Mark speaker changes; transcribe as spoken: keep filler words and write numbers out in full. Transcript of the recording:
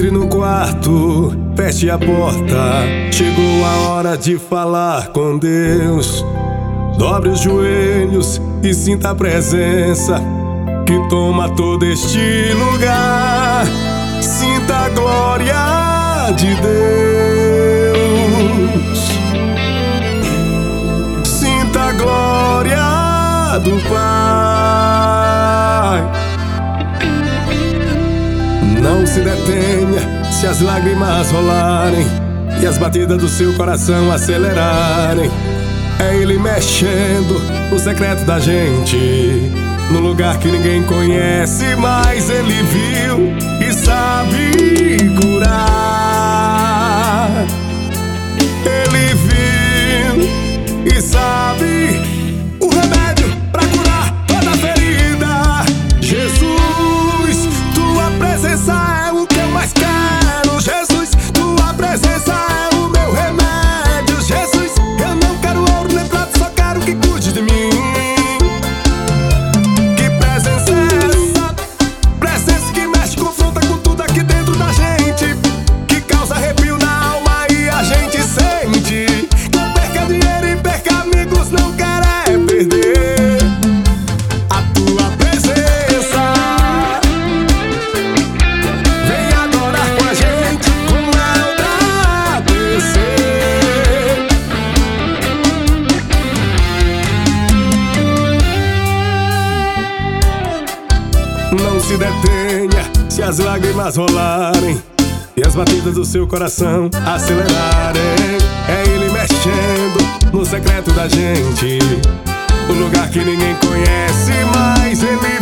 Speaker 1: Entre no quarto, feche a porta. Chegou a hora de falar com Deus. Dobre os joelhos e sinta a presença que toma todo este lugar. Sinta a glória de Deus. Sinta a glória do Pai. Não se detenha se as lágrimas rolarem e as batidas do seu coração acelerarem. É Ele mexendo no secreto da gente, no lugar que ninguém conhece, mas Ele viu e sabe curar. Ele viu e sabe o remédio pra curar toda ferida. Jesus, tua presença é o que eu mais quero. Jesus, tua presença é o meu remédio. Jesus, eu não quero ouro nem prata, só quero que cuide de mim. Que presença é essa? Presença que mexe, confronta com tudo aqui dentro da gente, que causa arrepio na alma e a gente sente. Não perca dinheiro e perca amigos, não quero é perder a tua presença. Vem adorar com a gente, com agradecer. Não se detenha se as lágrimas rolarem e as batidas do seu coração acelerarem. É Ele mexendo no secreto da gente, o lugar que ninguém conhece, mas Ele